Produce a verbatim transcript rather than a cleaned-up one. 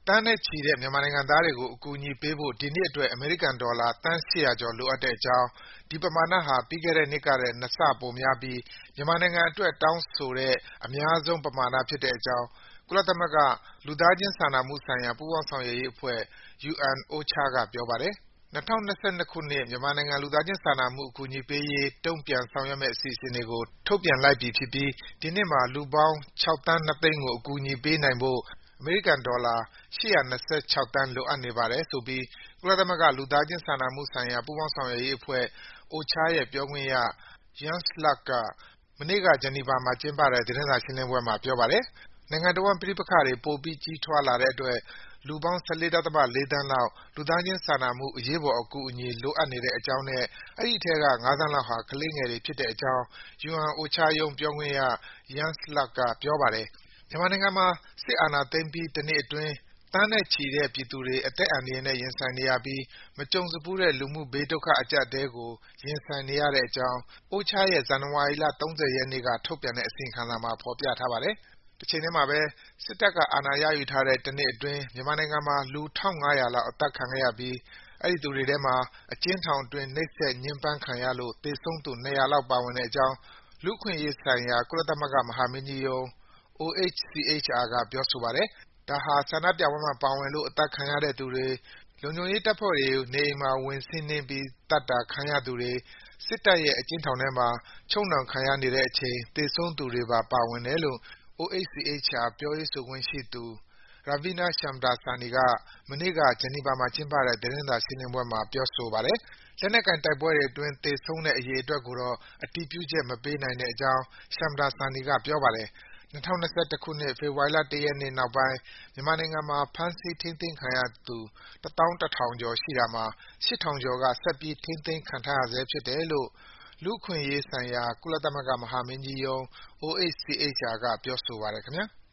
သန်းနဲ့ချီတဲ့မြန်မာနိုင်ငံသားတွေကိုအကူအညီပေးဖို့ဒီနှစ်အတွက်အမေရိကန်ဒေါ်လာသန်း ၈၀၀ ကျော်လိုအပ်တဲ့အကြောင်း၊ ဒီပမာဏဟာပြီးခဲ့တဲ့နှစ်ကထက် နှစ်ဆပိုများပြီးမြန်မာနိုင်ငံအတွက်တောင်းဆိုတဲ့အများဆုံးပမာဏဖြစ်တဲ့အကြောင်း ကုလသမဂ္ဂ လူသားချင်းစာနာမှုဆိုင်ရာပူးပေါင်းဆောင်ရွက်ရေးအဖွဲ့ ယူ အန် အိုချာ က ပြောပါတယ်။ ၂၀၂၂ ခုနှစ် မြန်မာနိုင်ငံလူသားချင်းစာနာမှုအကူအညီပေးရေးတုံ့ပြန်ဆောင်ရွက်မယ့်အစီအစဉ်တွေကို ထုတ်ပြန်လိုက်ပြီဖြစ်ပြီး ဒီနှစ်မှာ လူပေါင်း ၆ သန်း ၂ သိန်းကို အကူအညီပေးနိုင်ဖို့ အမေရိကန်ဒေါ်လာ ၈၂၆ သန်းလိုအပ်နေပါတယ်ဆိုပြီး ကုလသမဂ္ဂ လူသားချင်းစာနာမှုဆိုင်ရာပူးပေါင်းဆောင်ရွက်ရေးအဖွဲ့ အိုချာ ရဲ့ ပြောခွင့်ရ Jens Laerke က မနေ့က ဂျနီဗာမှာကျင်းပတဲ့ သတင်းစာရှင်းလင်းပွဲမှာ ပြောပါတယ်။ နိုင်ငံတဝှမ်းပဋိပက္ခတွေပိုပြီးကြီးထွားလာတဲ့အတွက် လူပေါင်း ၁၄.၄ သန်းလောက် လူသားချင်းစာနာမှုအရေးပေါ်အကူအညီလိုအပ်နေတဲ့အကြောင်းနဲ့ အဲဒီအထဲက ၅ သန်းလောက်ဟာ ကလေးငယ်တွေဖြစ်တဲ့အကြောင်း ယူ အန် အိုချာရုံးပြောခွင့်ရ Jens Laerke က ပြောပါတယ်။ မြန်မာနိုင်ငံမှာ စစ်အာဏာသိမ်းပြီးတနှစ်အတွင်း သန်းနဲ့ချီတဲ့ပြည်သူတွေ အသက်အန္တရာယ်နဲ့ရင်ဆိုင်နေရပြီး မကြုံစဖူးတဲ့ လူမှုဘေးဒုက္ခအကျပ်အတည်းကို ရင်ဆိုင်နေရတဲ့အကြောင်း အိုချာရဲ့ ဇန်နဝါရီလ ၃၀ ရက်နေ့က ထုတ်ပြန်တဲ့အစီရင်ခံစာမှာ ဖော်ပြထားပါတယ်။ တချိန်ထဲမှာဘဲ စစ်တပ်ကအာဏာရယူထားတဲ့ တနှစ်အတွင်း မြန်မာနိုင်ငံမှာ လူ ၁,၅၀၀ လောက် အသတ်ခံခဲ့ရပြီး အဲဒီသူတွေထဲမှာ အကျဉ်းထောင်အတွင်း နှိပ်စက် ညှဉ်းပန်းခံရလို့ သေဆုံးသူ ၂၀၀ လောက်ပါဝင်တဲ့အကြောင်း လူ့အခွင့်အရေးဆိုင်ရာ ကုလသမဂ္ဂမဟာမင်းကြီးရုံး အို အိတ် စီ အိတ် အာ က ပြောဆိုပါတယ်။ ဒါဟာ ဆန္ဒပြပွဲမှာပါဝင်လို့ အသတ်ခံရတဲ့သူတွေ၊ လုံခြုံရေးတပ်ဖွဲ့တွေနေအိမ်မှာ ဝင်စီးနင်းပြီး သတ်တာခံရသူတွေ၊ စစ်တပ်ရဲ့ အကျဉ်းထောင်ထဲမှာ ချုပ်နှောင်ခံနေရတဲ့အချိန် သေဆုံးသူတွေပါ ပါဝင်တယ်လို့ အို အိတ် စီ အိတ် အာ ပြောရေးဆိုခွင့်ရှိသူ Ravina Shamdasani က မနေ့က ဂျနီဗာမှာကျင်းပတဲ့ သတင်းစာရှင်းလင်းပွဲမှာ ပြောဆိုပါတယ်။ လက်နက်ကိုင်တိုက်ပွဲတွေအတွင်း သေဆုံးတဲ့အရေအတွက်ကိုတော့ အတည်ပြုချက်မပေးနိုင်တဲ့အကြောင်း Shamdasani က ပြောပါတယ်။ ၂၀၂၁ ခုနှစ် ဖေဖော်ဝါရီလ ၁ ရက်နေ့နောက်ပိုင်း မြန်မာနိုင်ငံမှာ ဖမ်းဆီး ထိန်းသိမ်းခံရသူ တသောင်း တထောင်ကျော်ရှိတာမှာ ၈,၀၀၀ ကျော်က ဆက်ပြီး ထိန်းသိမ်းခံထားရဆဲဖြစ်တယ်လို့ လူ့အခွင့်အရေးဆိုင်ရာ ကုလသမဂ္ဂမဟာမင်းကြီးရုံး အို အိတ် စီ အိတ် အာ က ပြောဆိုပါတယ် ခင်ဗျား။